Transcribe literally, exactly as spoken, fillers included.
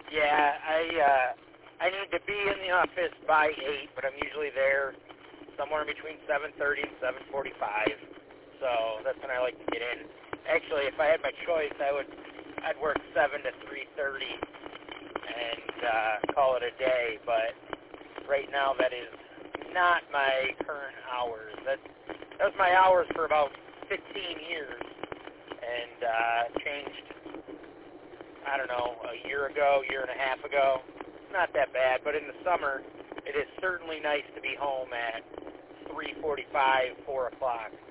Yeah, I uh, I need to be in the office by eight, but I'm usually there somewhere between seven thirty and seven forty-five. So that's when I like to get in. Actually, if I had my choice, I would I'd work seven to three thirty and uh, call it a day. But right now, that is not my current hours. That that was my hours for about fifteen years, and uh, changed. I don't know, a year ago, year and a half ago. It's not that bad, but in the summer, it is certainly nice to be home at three forty-five, four o'clock.